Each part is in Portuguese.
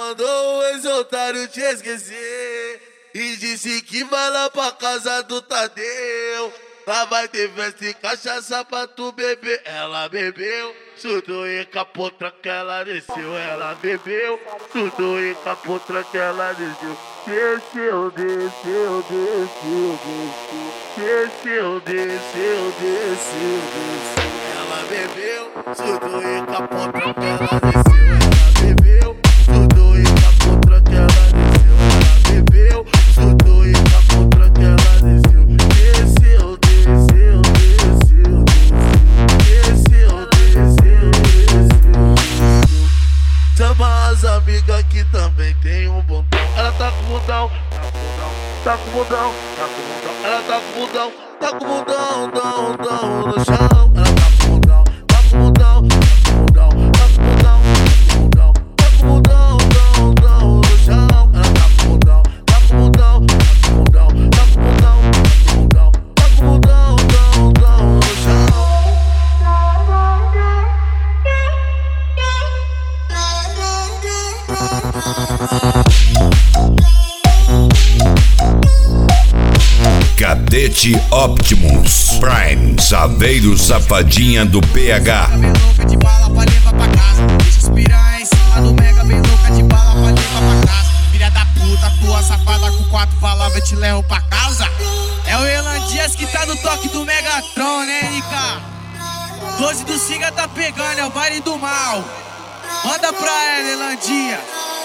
mandou o ex-otário te esquecer e disse que vai lá pra casa do Tadeu. Lá vai ter festa e cachaça pra tu beber. Ela bebeu, surtou e capô, tranca, ela desceu. Ela bebeu, surtou e capô, tranca, ela desceu. Desceu, desceu, desceu, desceu. Desceu, desceu, desceu, desceu. Ela bebeu, surtou e capô, tranca, ela desceu. Ela bebeu, surtou e capô, tranca, ela desceu. Ela bebeu, surtou e capô, tranca, ela desceu. Desceu, desceu, desceu, desceu, desceu, desceu. Chama as amigas que também tem um bundão. Ela tá com bundão, tá com bundão, tá com bundão. Ela tá com bundão, tá com bundão, dão, dão no chão. Ela tá com bundão, tá com bundão, tá com bundão, tá com bundão, tá com bundão, dão, dão no chão. Ela tá com bundão, tá com bundão, tá com bundão, tá com bundão, tá com bundão, dão, dão no chão. Cadete Optimus Prime, Saveiro Safadinha do PH. Bem louca de bala pra levar pra casa. Deixa os piranha em cima do mega, bem louca de bala pra levar pra casa. Filha da puta, tua safada com 4 palavras te levo pra casa. É o Elan Dias que tá no toque do Megatron, né, NK? 12 do Siga tá pegando, é o baile do mal. Manda pra ela, Elan Dias.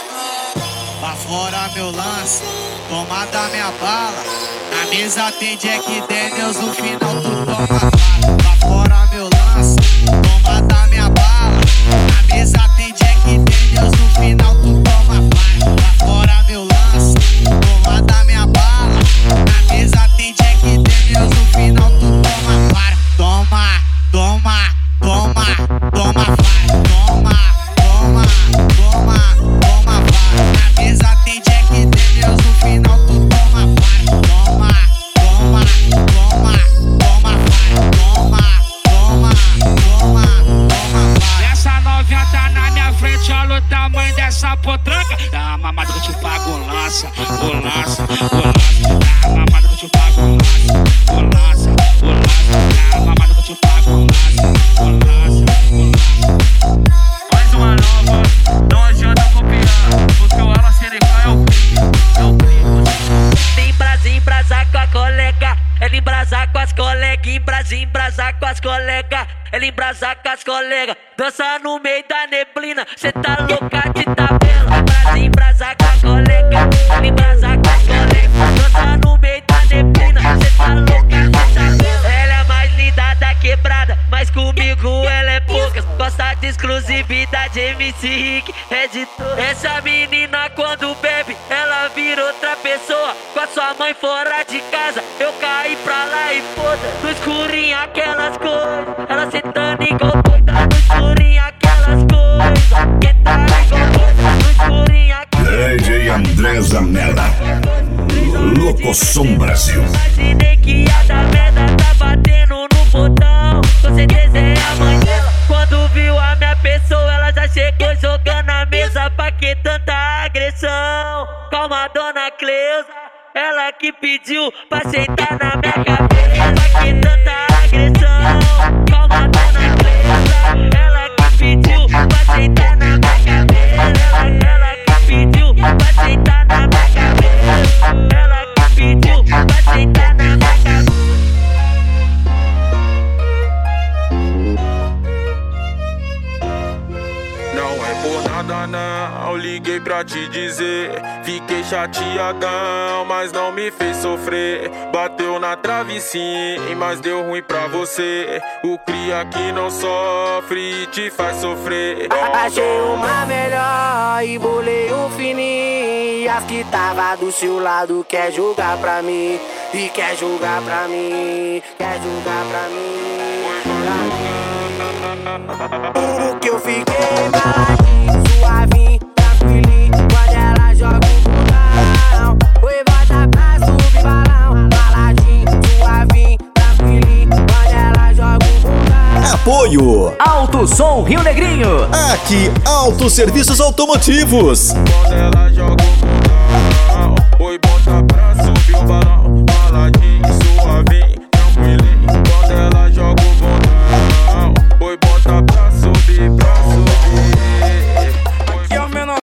Pra fora meu lance, toma da minha bala. Na mesa tem Jack Daniels, no final tu toma bala. Pra fora meu lance, toma da minha bala. Na mesa tem Jack Daniels, no final tu toma bala. Pra fora meu lance, toma da minha bala. Na mesa tem Jack Daniels, no final tu toma bala. Toma, toma, toma, toma vara. Toma, toma, toma, toma vara. Na mesa tem Jack Daniels, no final tu toma vara. Toma, toma, toma, toma vara. Toma, toma, toma, toma vara. Essa novinha tá na minha frente, olha o tamanho dessa potranca. Dá uma mamada que eu te pago, lança, lança, lança. Dá uma mamada que eu te pago, lança, lança, lança. Dá uma mamada que eu te pago, lança, lança, lança. Mais uma nova, não adianta copiar, porque o Alan CNK é o crime, é o crime. Em brasa com a colega, ele embrasa com as colegas, embrasa com as colegas, ele embrasa com as colegas, dança no meio da neblina, cê tá louca de tabela. Embrasa com a colega, ele embrasa com as colegas, dança no meio da neblina, cê tá louca de tabela. Ela é mais linda da quebrada, mas comigo ela é poucas, gosta de exclusividade, MC Rick, é de todas. Essa menina quando bebe, ela vira outra pessoa, com a sua mãe fora de casa, eu caí pra lá e foda. No escurinho aquelas coisas, ela sentando igual doida. No escurinho aquelas coisas, que tá igual doida. No escurinho aquelas DJ André Zanella, Locosom Brasil. Imaginei que a da merda tá batendo no botão, com certeza é a mãe dela. Quando viu a minha pessoa, ela já chegou jogando a mesa. Pra que tanta agressão? Calma, dona Cleusa, ela que pediu pra sentar na minha cabeça. Pra que tanta agressão? Calma, dona Cleusa, ela que pediu pra sentar na minha cabeça. Ela que pediu pra sentar na minha cabeça. Ela que pediu pra sentar na minha cabeça. Não é por nada não, liguei pra te dizer. Fiquei chateadão, mas não me fez sofrer. Bateu na trave sim, mas deu ruim pra você. O cria que não sofre e te faz sofrer. Achei uma melhor e bolei um fininho. E as que tava do seu lado quer jogar pra mim. E quer jogar pra mim, quer jogar pra mim. O que eu fiquei baladinho, suavinho, tranquilinho. Quando ela joga o bundão, oi, bota pra subir balão. Baladinho, suavinho, tranquilinho. Quando ela joga o bundão. Apoio Auto do Som Rio Negrinho. Aqui, Autosserviços Automotivos. Quando ela joga o bundão, oi, bom